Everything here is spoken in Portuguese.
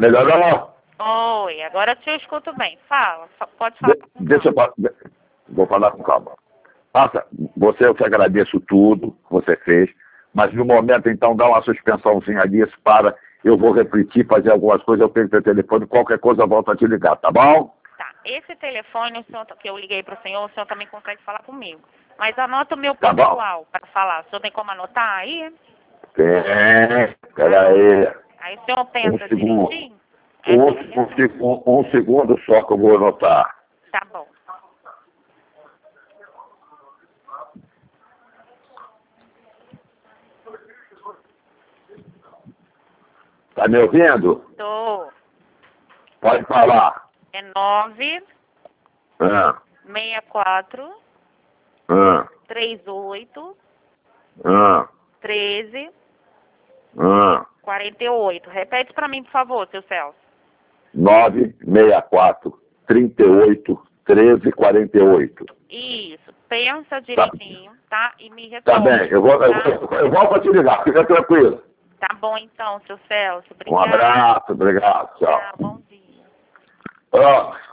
Melhorou? Oi, agora eu te escuto bem. Fala, pode falar. Deixa eu... Vou falar com calma. Passa, eu te agradeço tudo que você fez, mas no momento, então, dá uma suspensãozinha disso para... Eu vou refletir, fazer algumas coisas, eu pego teu telefone, qualquer coisa eu volto a te ligar, tá bom? Tá, esse telefone o senhor, que eu liguei para o senhor também consegue falar comigo. Mas anota o meu Tá bom. pessoal para falar. O senhor tem como anotar aí? Tem, peraí. Aí o senhor pensa segundo. direitinho? Um segundo só que eu vou anotar. Tá bom. Tá me ouvindo? Tô. Pode falar. É 9 Ah, 64 ah, 38 ah, 13 ah. 48. Repete para mim, por favor, seu Celso. 964 38 13 48. Isso. Pensa direitinho, tá? E me Tá retorna. bem, eu volto a te ligar, fica tranquilo. Tá bom então, seu Celso. Um Obrigada. abraço, obrigado, tchau. Tchau, bom dia. Ó,